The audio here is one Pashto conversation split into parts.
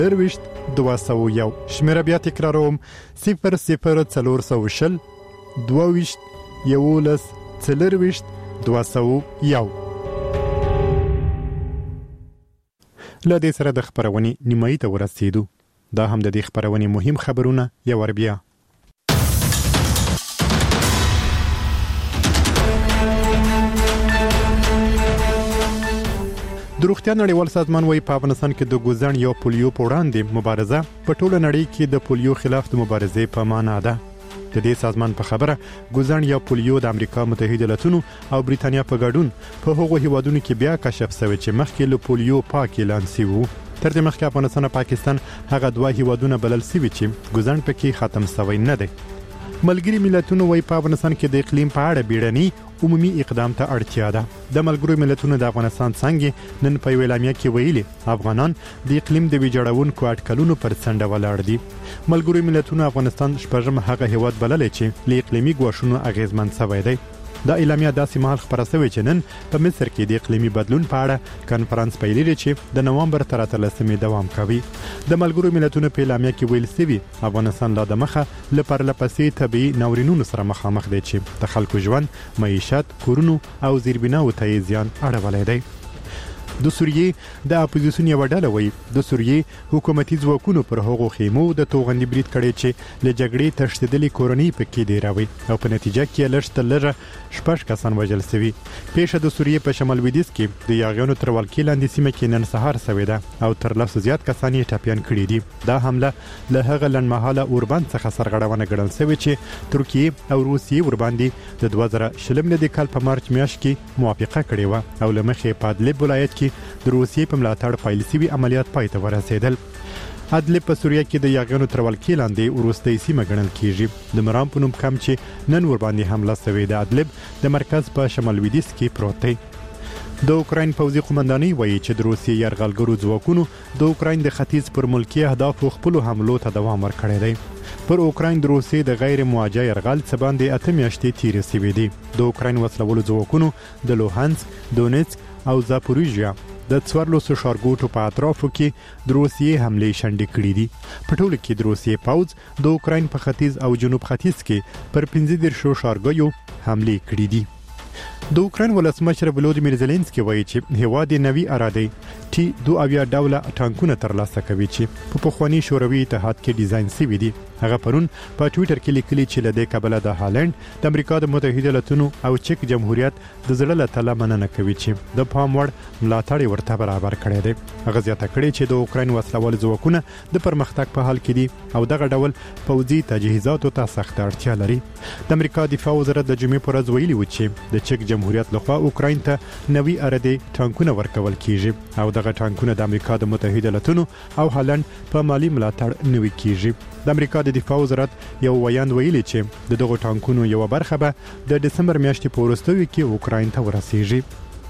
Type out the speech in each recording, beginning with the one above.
201 شمیره بیا تکراروم 00420 22 11 40 201. له دې سره د خبرونې نیمایي ته ورسېدو. دا هم د دې خبرونې مهم خبرونه یو ور بیا. د روغتیا نړیوال سازمان وايي په افغانستان کې د ګوزن یا پولیو په وړاندې مبارزه په ټوله نړۍ کې د پولیو خلاف د مبارزې په معنا ده. د دې سازمان په خبره ګوزن یا پولیو د امریکا متحده ایالاتونو او بریتانیا په ګډون په هغو هیوادونو کې بیا کشف شوی چې مخکې له پولیو پاک اعلان شوی وو. تر دې مخکې افغانستان او پاکستان هغه دوه هیوادونه بلل شوي چې ګوزن پکې ختم شوی نه دی. ملګری ملتونو وايي په افغانستان کې د اقلیم په اړه بیړني عمومي اقدام ته اړتیا ده. د ملګرو ملتونو د افغانستان څنګه نن په ویلامیا کې ویلي افغانان د اقلیم د ویجاړونکو اټکلونو پر څنډه ولاړ دي. ملګرو ملتونو افغانستان شپږم هغه هیواد بللی چې له اقلیمي ګواښونو اغیزمن شوی دی. دا اعلامیه داسې مهال خبره شوې چې نن په مصر کې د اقلیمي بدلون په اړه کانفرنس پیل لري چې د نوامبر تر 13 دوام کوي. د ملګرو ملتونو په اعلامیه کې ویل شوی افغانستان لا د مخه لپاره لپسې طبي ناورینونو سره مخامخ دی چې د خلکو ژوند، معیشت، کورونو او زیربناو ته زیان اړولی دی. د سوریې د اپوزیسیون یو ډله وایي د سوریې حکومتي ځواکونو پر هغو خیمو د توغندي برید کړی چې له جګړې تښتېدلې کورنۍ پکې ډیروي او په نتیجه کې لږ تر لږه 6 کسان وژل شوي. پیښه د سوریې په شمال لویدیځ کې د یاغیانو تر ولکې لاندې سیمه کې نن سهار شوې ده او تر 200 زیات کسان یې ټپیان کړي دي. دا حمله له هغه لنډمهاله اوربند څخه سرغړونه ګڼل شوې چې ترکیه او روسیې ورباندې د 2020 کال په مارچ میاشت کې موافقه کړې و او له مخې په ادلب ولایت کې د روسیې په ملاتړ پیل شوي عملیات پای ته ورسېدل. ادلب په سوریه کې د یاغیانو تر ولکې لاندې وروستۍ سیمه ګڼل کیږي. د مرام په نوم کم چې نن ورباندې حمله شوې ده ادلب د مرکز په شمال لویدیځ کې پروت دی. د اوکراین پوځي قومندانۍ وایي چې د روسیې یرغلګرو ځواکونو د اوکراین د ختیځ پر ملکي اهدافو خپل حملو ته دوام ورکړی دی. پر اوکراین د روسیې د غیر موجه یرغل څخه باندې 8 میاشتې تیرې شوې دي. د اوکراین وسلوالو ځواکونو د لوهانسک، دونیتسک او زاپوریژیا د 14 ښارګوټو په اطرافو کې د روسیې حملې شنډې کړې دي. په ټوله کې د روسیې پوځ د اوکراین په ختیځ او جنوب ختیځ کې پر 15 ښارګوټو حملې کړې دي. د اوکراین ولسمشر ولودیمیر زيلنسکي وایي چې هیواد نوي اراده T-2 ډوله ټانکونه ترلاسه کوي چې په پخوانی شوروي اتحاد کې ډیزاین شوي دي. هغه پرون په ټوئیټر کې لیکلي چې له دې کبله د هالند، د امریکا د متحده ایالاتونو او چک جمهوریت د زړه له تله مننه کوي چې د پام وړ ملاتړ ورته برابر کړی دی. هغه زیاته کړې چې د اوکراین وسلوال ځواکونه د پرمختګ په حال کې دي او دغه ډول پوځي تجهیزاتو ته سخت اړتیا لري. د امریکا دفاع وزارت د جمعې پر ورځ ویلي و چې د چک جمهوریت لخوا اوکراین ته نوي اراده ټانکونه ورکول کیږي او دغه ټانکونه د امریکا د متحده ایالاتونو او هالند په مالی ملاتړ نوي کیږي. د امریکا د دفاع وزارت یو ویاند ویلي چې دغه ټانکونو یو برخه به د دسمبر میاشتې په وروستیو کې اوکراین ته ورسیږي.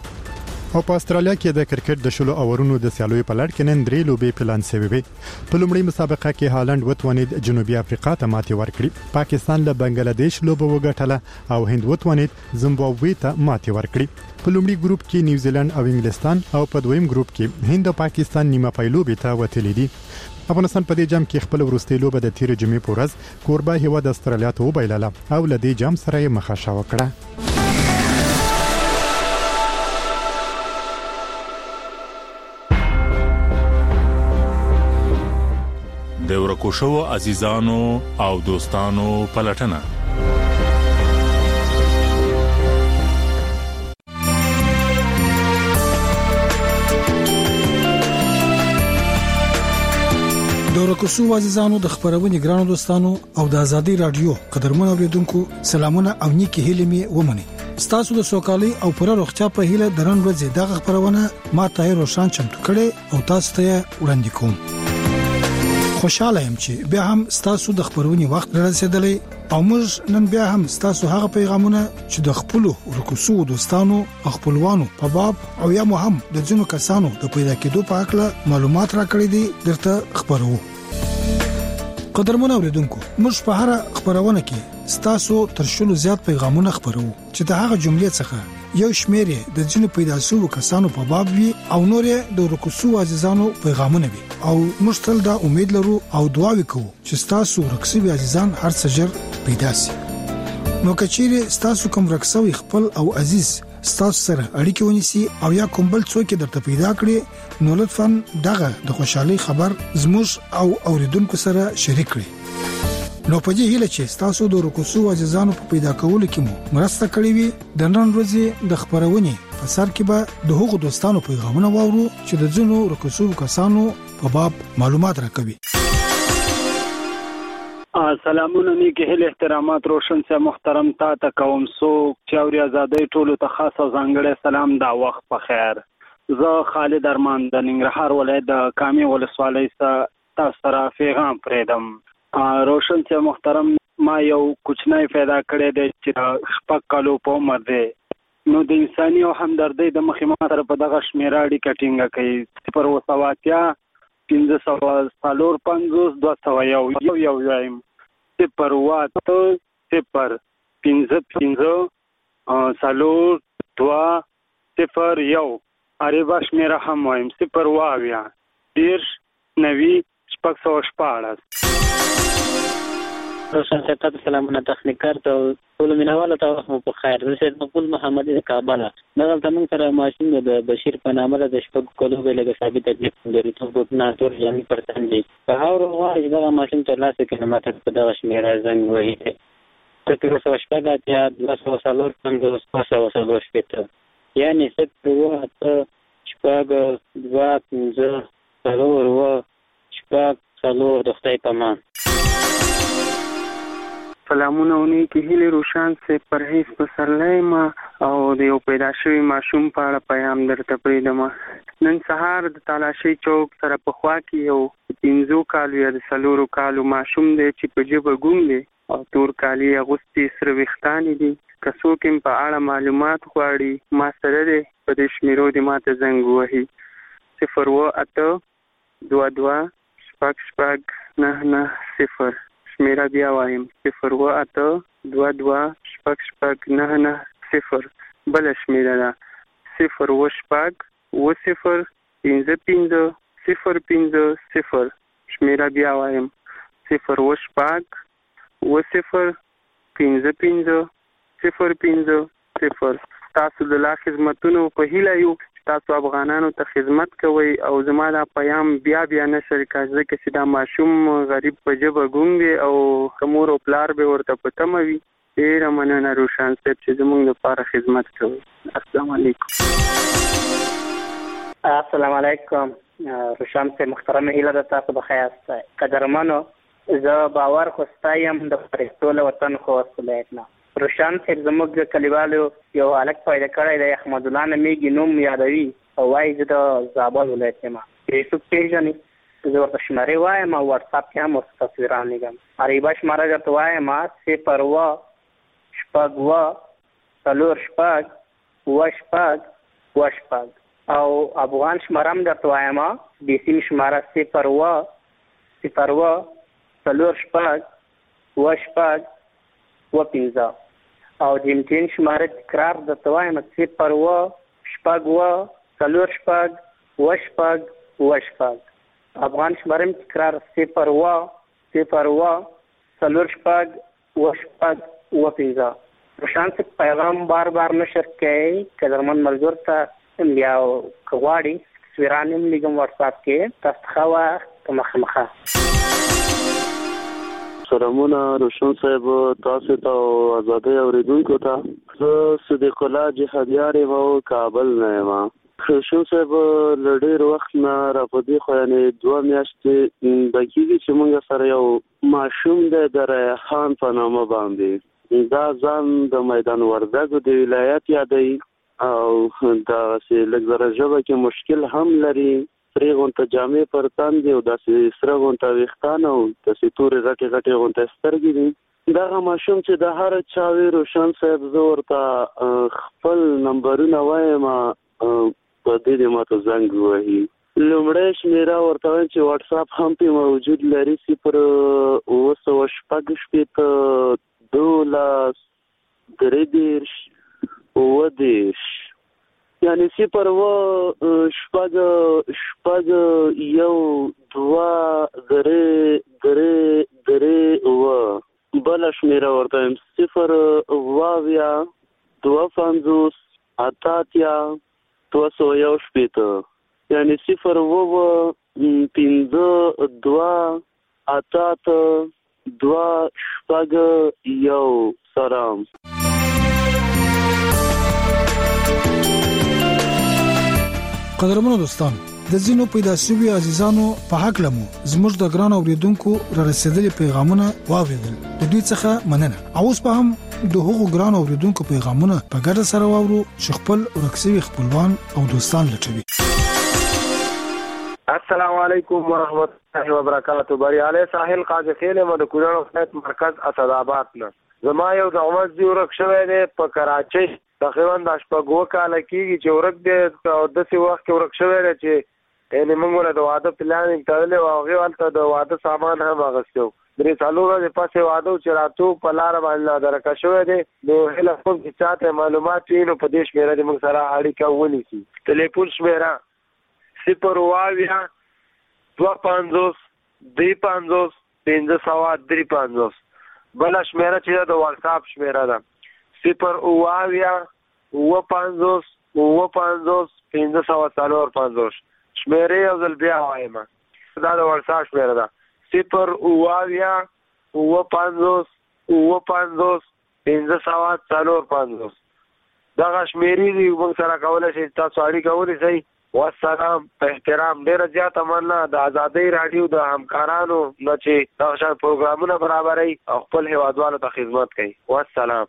او په استرالیا کې د کرکټ د شلو اورونو د سیالیو په لړ کې نن 3 لوبې پلان شوې وي. په لومړۍ مسابقه کې هالند وتوانید جنوبي افریقا ته ماتې ورکړي، پاکستان له بنگلاديش لوبه وګټله او هند وتوانید زیمبابوې ته ماتې ورکړي. په لومړي ګروپ کې نیوزیلند او انګلستان او په دویم ګروپ کې هند او پاکستان نیمه پایلوبې ته وتلي دي. افغانستان په دې جام کې خپل وروستۍ لوبه د تیر جمعې په ورځ کوربه هیواد استرالیا ته وبایلله او له دې جام سره یې مخه وکړه. د ورکوشو عزیزانو او دوستانو پلټنه د ورکوشو عزیزانو د خبرونې ګرانو دوستانو او د ازادي رادیو قدرمن اوریدونکو سلامونه او نیکی هیله می ومني. ستاسو د سوکالي او پر روغتیا په هیله درن ورځ دغه خبرونه ما ته روشان چمتو کړي او تاسو ته وړاندې کوم. خوشاله يم چې بیا هم ستاسو د خبرونې وخت رسیدلی او موږ نن بیا هم ستاسو هغه پیغامونه چې د خپل ورکوسو دوستانو او خپلوانو په باب او یا هم د ځینو کسانو د پیدا کېدو په اړه معلومات راکړي دي درته خبرو. قدرمن اوریدونکو موږ په هر خبرونه کې ستاسو تر شلو زیات پیغامونه خبرو چې د هغه جملې څخه یو شمېر د ځینو پیدا شوو کسانو په باب وي او نور د ورکوسو عزیزانو پیغامونه وي او موږ تل دا امید لرو او دعا وکړو چې تاسو ورکوسو عزیزان هر څه ژر پیدا شي. نو کچېره تاسو کوم ورکوسو خپل او عزیز تاسو سره اړیکه ونیسي او یا کوم بل څوک درته پیدا کړي نو لطفاً دغه د خوشحالي خبر زموږ او اوریدونکو سره شریک کړئ. نو په دې هیله چې تاسو د ورکوسو عزیزانو په پیدا کولو کې مو مرسته کړې وي د نن ورځې د خبرونې په سر کې به د هغو دوستانو پیغامونه واورو چې د ځینو ورکوسو کسانو په باب معلومات راکوي. سلامونه نیکی هیله احترامات روشن سے محترم تا کوم سو چاوري آزادۍ ټولو ته خاص او ځانګړی سلام دا وخت په خیر. زه خالد ارمان د ننګرهار ولایت د کامې ولسوالۍ څخه تاسو سره پیغام پرېږدم. روشن سے محترم ما یو کوچنی پیدا کړی دی چې 6 کالو په عمر دی. نو د انساني او همدردۍ د مخې ما سره په دغه شمیره اړیکه ټینګه کوي 0 عربه شمیره هم وایم 0 روشن ستاسو سلامونه تخنیکر ته ټول مینواله تاسو په خیر. زه سید مقبول محمدي د کابل. دغه تمون سره ماشین د بشیر په نامه د شپږ کلو بلګه ثابت دي لري ته په ناتور یعنی پرتن دي په هاور وایي دا ماشین تر لاسه کیلومتر په دغه شمیره زنګ وایي ته تاسو شپږه یا 200 شپته یعنی ست وروه شپږ 2 د خدای په مان. سلامونه ونی کې هیله روشان سے پرهیز پسرلای ما او د یو پیدا شوی ماشوم په اړه پیغام درته پریدم. نن سهار د تالاشي چوک سره په خوا کې یو 15 کالو یا 4 کالو ماشوم دی چې په جبه ګونګ دی او تور کالی اغوستي سره وختانی دي. که څوک په اړه معلومات غواړي ما سره دی په دې شمیرو دی ماته زنګ وهي 082269990 شمیره بیا وایم 082269990 بل شمیره ده 085505050 شمیره بیا وایم 085505050 تاسو د لا خدمتونو په هیله یو تاسو افغانانو ته خدمت کوي او زما دا پیام بیا نشر کاږي چې دا ماشوم غریب په جبه ګونګي او کومور او پلار به ورته پتموي. ډیر مننه روشان صاحب چې زموږ لپاره خدمت کوي. السلام علیکم. السلام علیکم روشان صاحب محترم هیله ده تاسو بخیر یاست. قدرمنو زه باور خوستایم د پښتون وطن خو وسلایتنا روشان صاحب زموږ کلیوالو یو الګ پیدا کړی د احمد الله نمیږي نوم یادوي او وايي چې د زابل ولایت ما فیسبوک پیج نه زه ورته شمارې وایم او واتس اپ کې هم تصویران لګم. عربه شماره درته وایم 0 او افغان شماره هم درته وایم د سیم شماره 0 او د امتحان شماره تکرار درته وایم 0 افغان شماره تکرار 0 روشان سے پیغام بار نشر کړئ قدرمن ملګر ته بیا کواړي تصویرانم لګم واتس اپ کې تاسو خوا مخه. سلامونه روشن صاحب تاسو ته آزادۍ اوریدونکو ته زه صدیق الله جهادیار وو کابل نه یم. روشن صاحب لډیر وخت نه را پدې خو یعنی 2 میاشتې دقیقې چې موږ سره یو ماشوم د ریحان په نامه باندې دا ځان د میدان وردګو د ولایت یادی او دا چې لږ ژبه کې مشکل هم لري. سری غونته جامې پر تاندې او داسې سره غونته ویښتان او داسې تورې غټې غونته سترګې دي. دغه ماشوم چې د هر چا وي روشن صاحب زه ورته خپل نمبرونه وایم په دې ماته زنګ وهي. لومړی شمیره ورته وایم چې واتس اپ هم پې موجود لري 0 2 13 ودیش یعنی 0 شپږ 1 2 3 بل شمیره ورته 0 واویا 250 اتاتیا 201 یعنی 0 5 2 اتات 2 شپږ 1 سلام. قدرمنو دوستان، د زینو پیدا شوی عزیزانو په حق لمو زموږ د ګران اوریدونکو را رسیدلي پیغامونه واوریدل. د دوی څخه مننه. اوس په هم د هغو ګران اوریدونکو پیغامونه په ګډه سره واورو چې خپل ورکسوي خپلوان او دوستان لټوي. السلام علیکم ورحمت الله وبرکاتہ. بریاله ساحل قاضی خیل د کورونو خدمت مرکز اسدآباد نه زما یو د عمر دی ورک شوی دی په کراچۍ تقریبا د شپږو کال کېږي چې ورک دی او د څه وخت ورک شوی دی چې یعنی موږ له واده پلانینګ تړلې او هغه ولته د واده سامان هم اغوستو. درې څلور ورځې پسې واده چې راتو په لار باندې درکه شوی دی. نو هله کوم چې چاته معلومات وي نو په دې شمیره د موږ سره اړیکه ونیسي. ټلیفون شمیره 0 واویا 250 250 553. بل شمیره چې د واتس اپ شمیره ده 0 واویا 250 250 553. شمیره یو ځل بیا وایم دا د واتس اپ شمیره ده 0 واویا 250 250 553. دغه شمیرې دی موږ سره کولای شي تاسو اړیکه ونیسئ. والسلام. په احترام ډیره زیاته مننه د ازادۍ رادیو د همکارانو نه چې دا شان پروګرامونه برابرای او خپل هیوادوالو ته خدمت کوي. والسلام.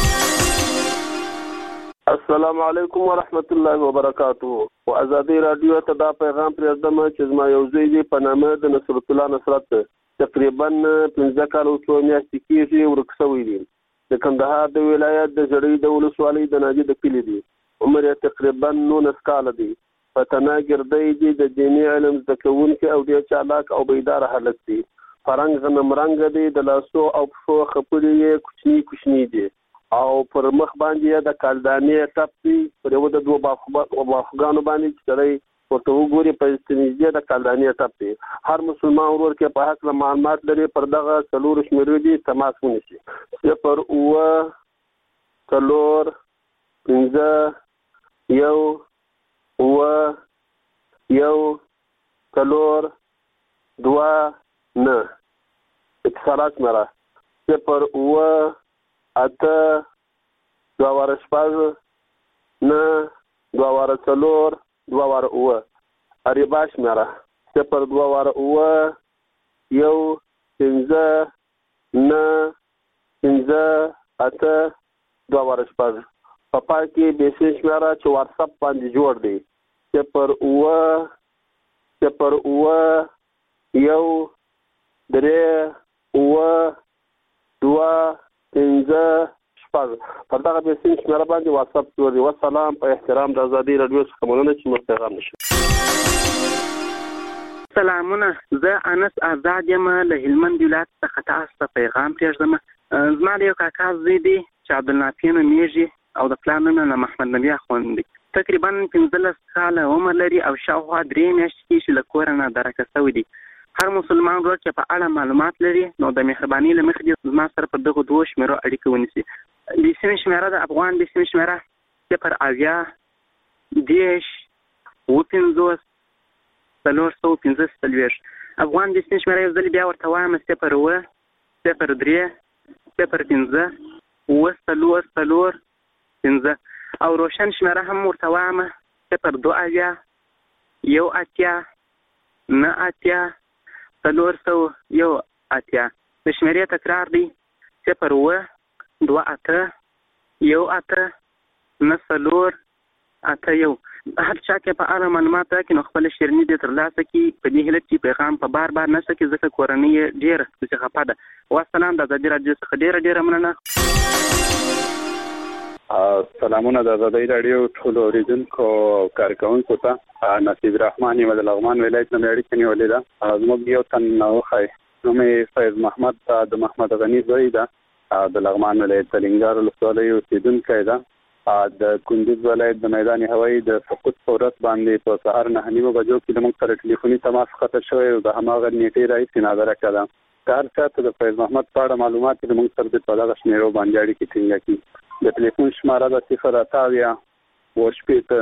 السلام علیکم ورحمت الله وبرکاتہ. او ازادۍ رادیو ته دا پیغام پرېږدم چې زما یو زوی دی په نامه د نصرت الله نصرت تقریبا 15 کال او 2 میاشتې کېږي ورک شوی دی. د کندهار د ولایت د جړۍ د ولسوالۍ د ناجي د کلي دی. عمر یې تقریبا 19 کال دی. فتنه ګردی دی د دیني علم زده کوونکی او ډېر چالاک او بیدار هلک دی. فرنګ غنم رنګ دی د لاسو او پښو خپړې یې کوچني دي او پر مخ باندې د کالدانې ټپ دی. پر یو د دوه باخوګانو باندې چې سړی ورته وګوري په استنیزه د کالدانې ټپ دی. هر مسلمان ورور کې په حق معلومات لري پر دغه څلور شمیرې دي تماس ونیسي. 0 4 5 1 1 4 2 9 اتصالات مرا 0 8 2 شپږ 9 2 4 2 اریباش مرا 0 2 1 5 9 5 8 2 شپږ. پپا کې بیسیش میرا چې واتس اپ باندې جوړ دی 0 0 1 3 2 5 شپږ. په دغه بیسیش میرا باندې واتس اپ جوړ دی. والسلام. په احترام د ازادۍ رادیو څخه مننه چې موږ پیغام نشو. سلامونه. زه انس آزاد یم له هلمند ولایت څخه تاسو ته پیغام پرېږدم. زما د یو کاکا زوی دی چې عبدالنافع نومیږي او د پلار نوم یې محمد نبي اخوند دی. تقریبا 15 کاله عمر لري او شاوخوا 3 میاشتې کېږي له کوره نه درکه شوی دی. هر مسلمان ورور چې په اړه معلومات لري نو د مهرباني له مخې زما سره په دغه دوه شمیرو اړیکه ونیسي. د سیمې شمیره د افغان د سیمې شمیره 0 اویا 10 450 415. افغان د سیمې شمیره یو ځل بیا ورته وایم 0 3 0 5 15 او روشن شمیره هم ورته وایم 0 2 اویا 1 اتیا 9 اتیا 401 اتیا. د شمیرې تکرار دی 0 2 8 1 8 9 8 1. هر چا کې په اړه معلومات راکړي نو خپل شیرني دې ترلاسه کړي. په دې هیله چې پیغام په بار نه سکي ځکه کورنۍ ډېره څه خفه ده. والسلام. د ازادۍ رادیو څخه ډېره مننه. سلامونه د ازادۍ رادیو ټول اوریدونکو او کارکونکو ته. نصیب رحمان یم د لغمان ولایت نه اړیکه نیولې ده. زموږ یو تن نوخی نوم یې فیض محمد د محمد غني زوی ده. د لغمان ولایت د لنګار ولسوالۍ اوسېدونکی ده. د کندوز ولایت د میدان هوایی د سقوط فورت باندې په سهار 9:30 بجو کې موږ سره ټلیفوني تماس خطر شوی او د هماغه نیټه راځي نظر کړه کار څه د فیض محمد پاړه معلومات د موږ سره په دغه شمیرو باندې اړیکې ټینګه کړي د ټلیفون شماره د 0 وشپېته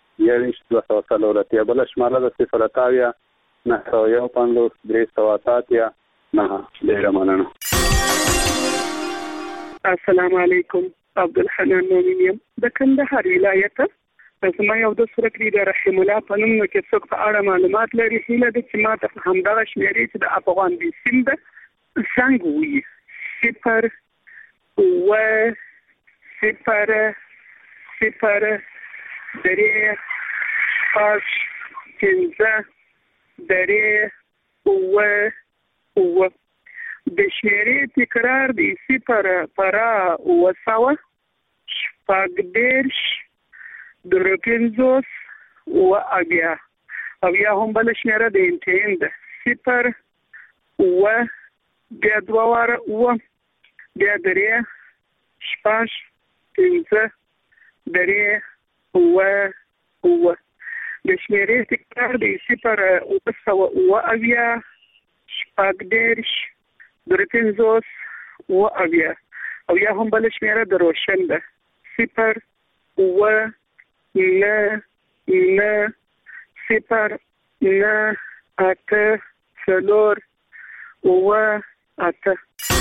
240 بل شماره د 0 915 380 نه ډیر مننه. السلام علیکم. عبدالحنان مومنیم د کندهار ولایت زما یو د سرکري د رحیم الله په نوم کې څوک په اړه معلومات لري هیله د چې ماته په همدغه شمیرې چې د افغان بي سیم ده څنګه وي 0 د شمیرې تکرار دی 0 para وساوه شپږ درپنځوس او بیا هم بل شمیره د انټین ده 0 بیا 2 واره بیا 3 شپږ 5 د شمیرې تکرار دی 0 وساوه شپږ درپنځوس او یا هم بل شمیره د روشن ده 0 9 0 9 8 8.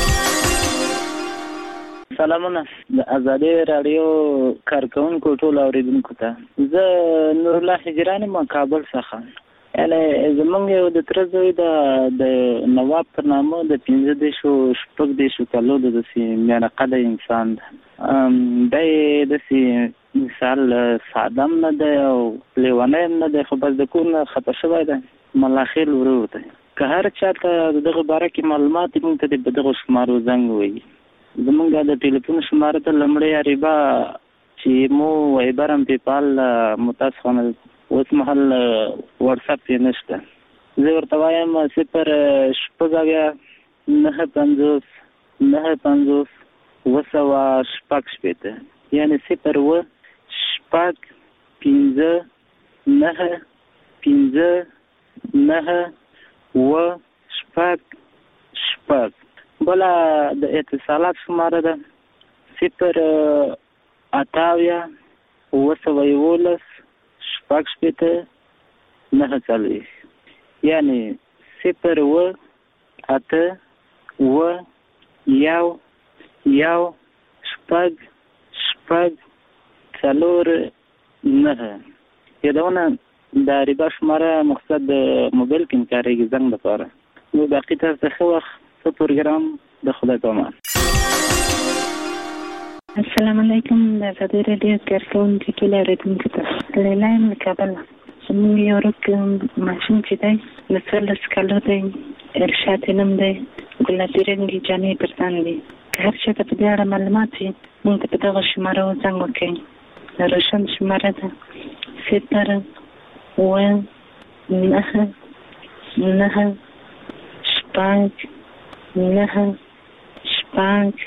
سلامونه د ازادي رادیو کارکونکو ټول اوریدونکو ته زه نور الله حجرانی ما کابل څخه یعنی زمونږ یو د ترزوی د نواب پر نامه د 15 کالو د میانقه د انسان د مثال سادم نه ده او لیوانه نه ده خو بس د کور خطا شوی ده ملاخیل ورور ده که هر چاته دغه باره کې معلومات موږ ته د دغه شمارو زنګ وي زمونږ د ټلیفون شماره ته لمړی اریبا چې مو وایبرم پیپال متاسفانه اوس مهال واتساپ یې نشته زه ورته وایم 0 شپږ 950 وسوه شپږ شپېته یعنی 0 شپږ 15 9 15 9 شپږ بله د اتصالات شماره ده 0 28 وسوه 11 شپږ شپېته 9 یعنی 0 8 شپږ 9 یادونه د ریبا شماره مقصد د موبایل کې کارېږي زنګ لپاره نو باقي تاسو ته ښه وخت ښه پروګرام د خدای په امان. السلام علیکم د ازادي رادیو کارکونکو ټول اوریدونکو ته لیلا یم له کابل زموږ یو ورک ماشوم چې دی له 14 کالو دی ارشاد یې نوم دی ګلابي رنګي جامې پر ځان دي که هر چاته په دې اړه معلومات وي موږ ته په دغه شماره زنګ وکړئ د روشن شماره ده 0 9 9 شپږ 9 شپږ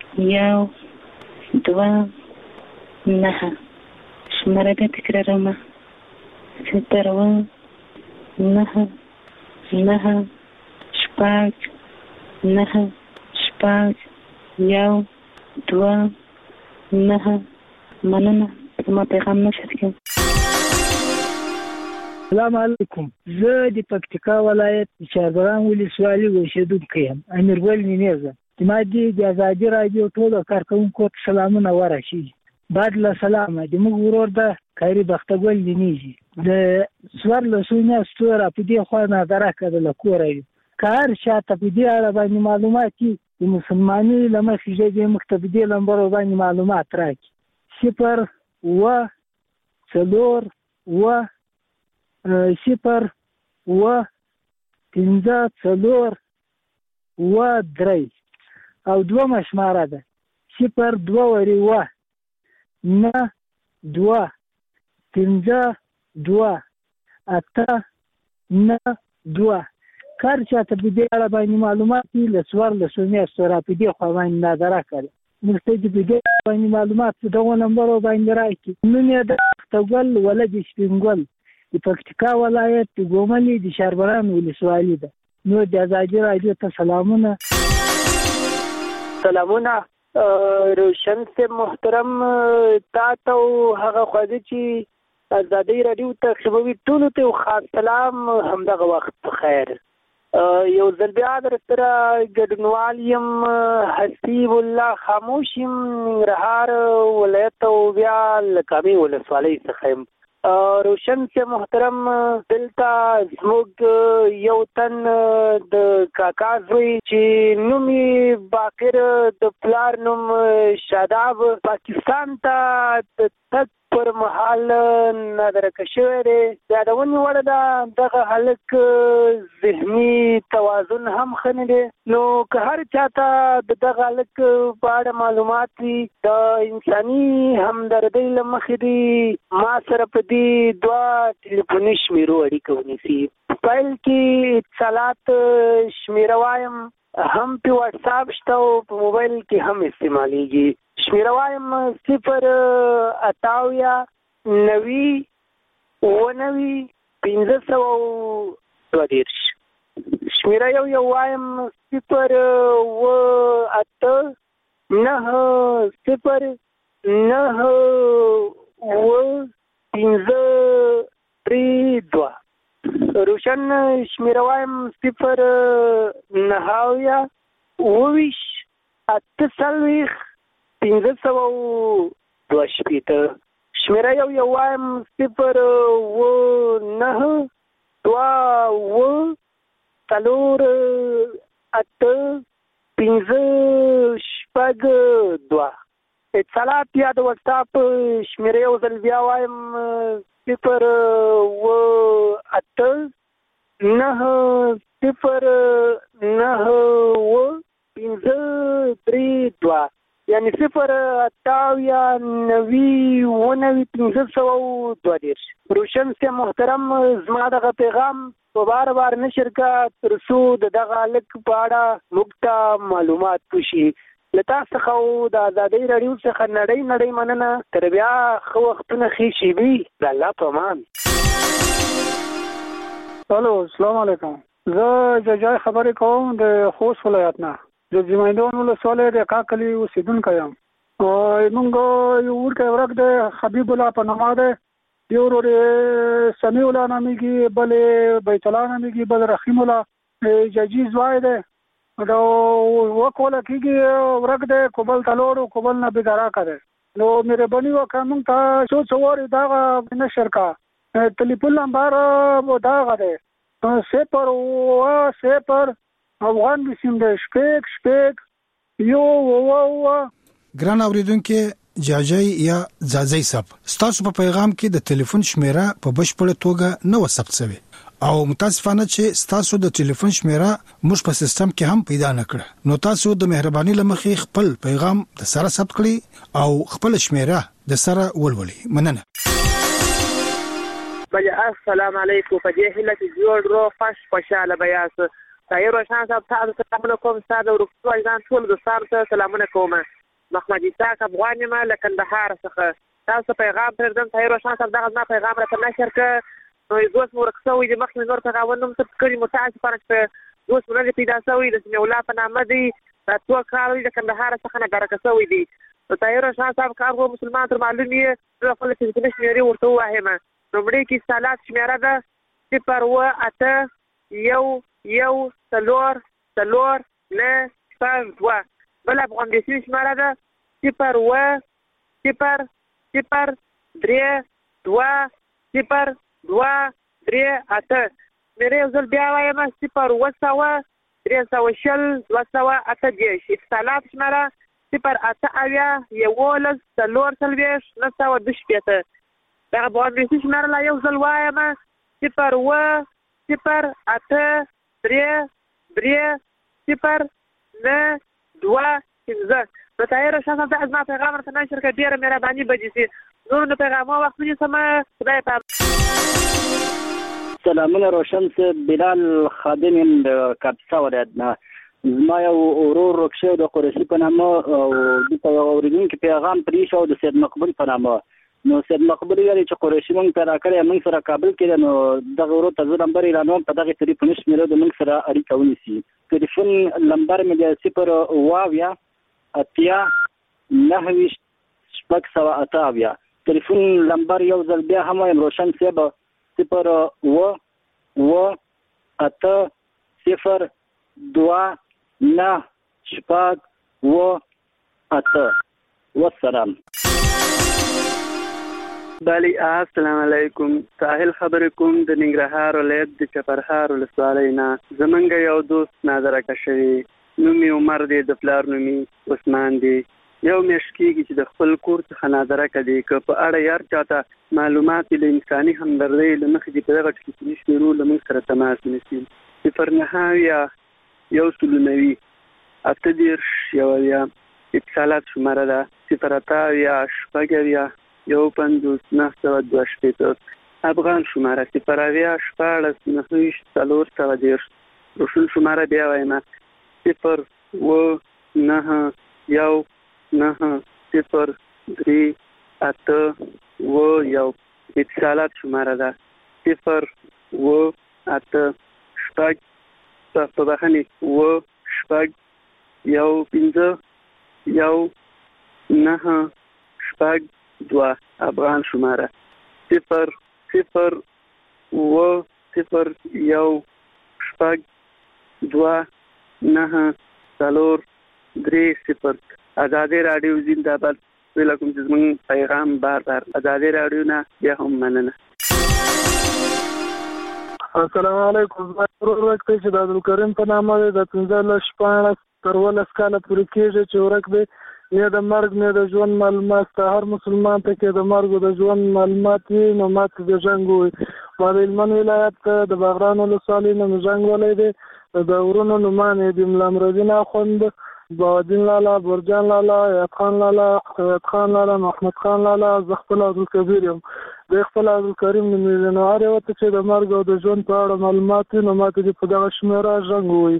2 9 شماره بیا تکرارومه 0 9 9 شپږ 9 شپږ 2 9 مننه زما پیغام نشر کړئ. السلام علیکم زه د پکتیکا ولایت شهربران ولسوالۍ اوسیدونکی یم امیرګل نیمزه زما د ازادي رادیو ټولو کارکونکو ته سلامونه ورسیږي بعد له سلامه د موږ ورور د خیري بختګل دینیږي د څوارلسو میاشتو په دې خوا نظره کړه له کوره که هر چاته په دې اړه باندې معلومات وي د مسلمانۍ له مخې ژبې موږ ته په دې لمبرو باندې معلومات راکړي 0 4 0 5 4 3 او دوه شماره ده 0 2 9 2 5 2 8 9 2 کار چاته په دې اړه باندې معلومات له څوارلسو میاشتو را په دې خوا باندې نظره کړه مستجد باندې معلومات دغه نمبر باندې راکړي. نو نه د تګل ولادي سپینګل د پکتیکا ولایت د ګومنی د شهربران ولسوالۍ ده. نو د ازادي رادیو ته سلامونه. سلامونه روشن سے محترم تا ته هغه خو چې ازادي رادیو ته خبرې ټول ته خاص سلام همدغه وخت خیر. یو ځل بیا در سره ګډونوال یم حسیب الله خاموش یم ننګرهار ولایت او بیا لکامي ولسوالۍ څخه یم. روشن سے محترم دلته زموږ یو تن د کاکا زوی چې نوم یې باقر د پلار نوم شاداب پاکستان ته د تګ پر مهال نادرکه شوی دی. د یادونې وړ ده دغه هلک ذهني توازن هم ښه نه دی. نو که هر چاته د دغه هلک په اړه معلومات وي د انساني همدردۍ له مخې دي ما سره په دې 2 ټلیفوني شمیرو اړیکه ونیسي. پیل کې اتصالات شمیره وایم هم په واتس اپ شته او په موبایل کې هم استعمالیږي. شمیره وایم 089 شمیره یو وایم 089 روشن شمیره وایم 090 شمیره یو وایم 092 اتصالات یا د واتساپ شمیره یو ځل بیا وایم 089 یعنی 089 روشن سے محترم زما دغه پیغام په بار نشر کا ترڅو دغه هلک په اړه موږ ته معلومات وشي. له تاسو څخه د ازادۍ راډیو څخه نړۍ مننه. تر بیا ښه وختونه ښې شېبې د الله په امان. الو السلام علیکم. زه ججای خبرې کوم د خوست ولایت نه د زمیندون ولسوالۍ د کاکلی اوسېدونکی یم. موږ یو ورکه ورک د حبیب الله په نامه ده. یو ورور سمیع الله نامیږي، بل بیت الله نامیږي، بل رحیم الله جاجي زوی ده. دا وکوله کېږي ورک ده کوبل تلوړو کوبل نه بیداره کړي. نو مهرباني وکړه موږ ته څو وارې دغه نشر کا ټلیفون نمبر دغه ده 0 افغان بسیم ده شپیک یو ګران اوریدونکو جاجي یا زازي صاحب ستاسو په پیغام کې د ټلیفون شمیره په بشپړه توګه نه وثبت شوی او متاسفانه چې ستاسو د ټلیفون شمیره موږ په سیستم کې هم پیدا نکړه. نو تاسو د مهرباني لمخې خپل پیغام د سره ثبت کړئ او خپل شمیره د سره ولولئ. مننه. بل السلام علیکم. په دې هله کې جوړ رو خوشاله بیاس طاهر روشن صاحب تاسو سلامونه کوم. تاسو ورکوټ ځان ټول د سره سلامونه کوم. محمد اسحاق افغان ما لکندهار څخه تاسو پیغام پردم. طاهر روشن صاحب دغه ما پیغام راته نشر ک نو دوست مورکسوي د مخ نور پیغامونو څه کړی متاسفانه چې دوست مونږ پیدا شوی د سمي الله په نامه دی تاسو کار د کندهار څخه نه درکسوي دي. طاهر روشن صاحب کارغو مسلمان تر معلومي د خپل فزیکي شمیرې ورته واهمه. نومړي کې سالات شمیره ده 0 بل افغان دیسی شمیره ده 0 میرے ځل بیا وایم 0 اتصالات شمیره 0 دغه افغان دیسی شمیره لا یو ځل وایم 0 نو طاهر روشن صاحب از ما پیغام راته نشر کړ. ډېره مهرباني به دې سي. نور نو پیغامونه وخت ونیسم. خدای پاک. سلامونه روشن صاحب. بلال خادم د کاپیسا ولایت نه. زما یو ورور رکشه د قریشي په نامه او د اوریدونکو پیغام پرې شو د سید مقبول په نامه. نو سید مقبول یې چې قریشي مونږ ته راکړی موږ سره کابل کې نو دغه ورور ته نمبر اعلانوم په دغه ټلیفون شمیره د موږ سره اړیکه ونیسي. ټلیفون نمبر مې د 0 ټلیفون نمبر یو ځل بیا هم وایم روشن صاحب 0 والسلام. بله السلام علیکم. ساحل خبرې کوم د ننګرهار ولایت د چپرهار ولسوالۍ نه. زمونږ یو دوست نادره کشوي نوم یې عمر دی د پلار نوم یې عثمان دی. یو میاشت کېږي چې د خپل کور څخه نادره کړي که په اړه یار چاته معلومات له انساني همدردۍ له مخې دې په دغه ټلیفوني شمیرو له موږ سره تماس ونیسي. 090 38 اتصالات شماره ده 0 15 افغان شماره 0 روشن شماره بیا وایم 0 اتصالات شماره ده 0 افغان شماره 0 آزادی رادیو زنده‌باد. ویلکم چې زموږ پیغام بار آزادی رادیو نه بیا هم مننه. السلام علیکم. زما ورور ورک دی چې د عبدالکریم په نامه دی. د 15 تر 15 کاله پورې کېږي چې ورک دی. نه د مرګ نه د ژوند معلومات ته هر مسلمان ته کې د مرګ او د ژوند معلومات وي نو ماته د جنګ وي. ما د هلمند ولایت د باغران ولسوالۍ نه جنګ ولی دی. د ورونو نومانې د ملا امرالدین اخوند، بهادین لالا، برجان لالا، ایت خان لالا، خیات خان لالا، محمد خان لالا. زه خپل عبدالکبیر یم. د خپل عبدالکریم نومېږي. نو هر یو ته چې د مرګ او د ژوند په اړه معلومات وي نو ماته دې په دغه شمېره غږ ووایي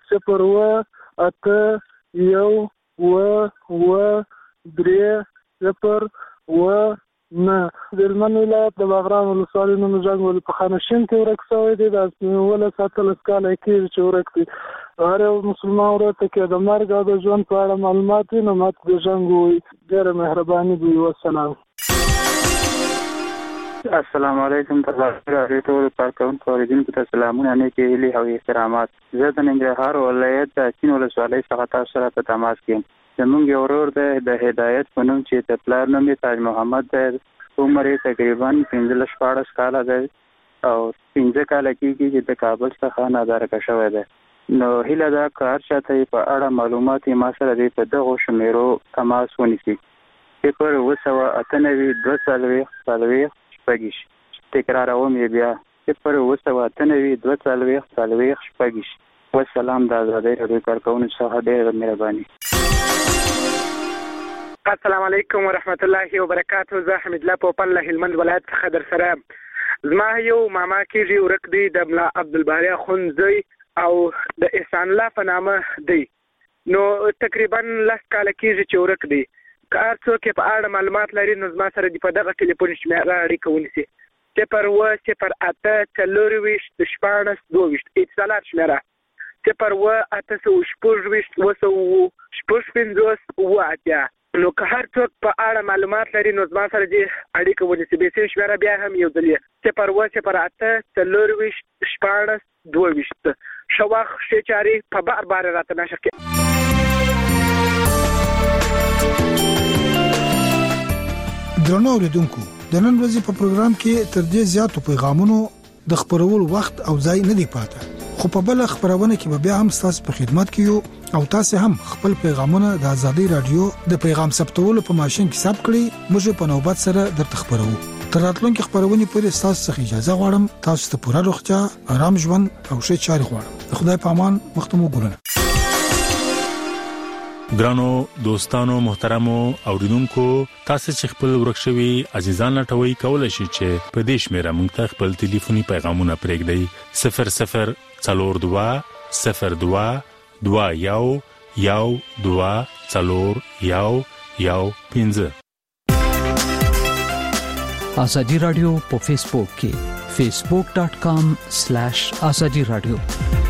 0 د هلمند ولایت د باغران ولسوالۍ نه جنګ ولي په خانشین کې ورک شوی دی. د 17 کاله کېږي چې ورک دی. هر یو مسلمان ورور ته کې د مرګ او د ژوند په اړه معلومات وي نو ماته د جنګ ووایي. ډېره مهرباني به وي. والسلام. السلام علیکم. تاسو ټول کارکونکو اوریدونکو ته سلامونه نیکې هیلې او احترامات. زه د ننګرهار ولایت د چین ولسوالۍ څخه تاسو سره په تماس کې یم. زموږ یو ورور د هدایت په نوم چې د پلار نوم یې تاج محمد دی. عمر یې تقریبا 15 کاله دی او 15 کاله کېږي چې د کابل څخه نادره شوی دی. نو هیله ده که هر چاته یې په اړه معلومات یې ما سره دی په دغو شمیرو تماس ونیسي. 0 تکراروم یې بیا 0 والسلام. د آزادۍ راډیو کارکونکو څخه ډېره مهرباني. السلام علیکم ورحمت الله وبرکاته. زه حمید الله پوپل له هلمند ولایت څخه در سره. زما یو ماما کېږي ورک دی د ملا عبدالباري اخوند زوی او د احسان الله په نامه دی. نو تقریبا 10 کاله کېږي چې ورک دی. که هر څوک په اړه معلومات لري نو زما سره په دغه ټلیفون شمیره اړیکه ونیسي 0 اتصالات شمیره 0 نو که هر څوک په اړه معلومات لري نو زما سره دې اړیکه ونیسي. به سیم شمیره بیا هم یو ځل 0 شواخ شچاري په بار راته نشر کې. درنو اوریدونکو د نن ورځې په پروګرام کې تر دې زیاتو پیغامونو د خبرولو وخت او ځای نه دی پاته. خو په بل خبرونه کې بیا هم تاسو په خدمت کې یو او تاسو هم خپل پیغامونه د آزادۍ رادیو د پیغام ثبتولو په ماشين کې ثبت کړئ. موږ په نوبت سره درته خبرو. تر راتلونکي خبرونه پورې تاسو څخه اجازه غواړم. تاسو ته پوره روغتیا، آرام ژوند او ښه چاري غواړم. خدای په امان. مختمو ګورنه. ګرانو دوستانو محترمو اوریدونکو تاسو چې خپل ورکشوي عزیزان لټوي کولای شئ چې په دې شمیره موږ ته خپل ټلیفوني پیغامونه پرېږدئ 00 02 02 2112041115. ازادي رادیو په فیسبوک کې facebook.com/azadi radio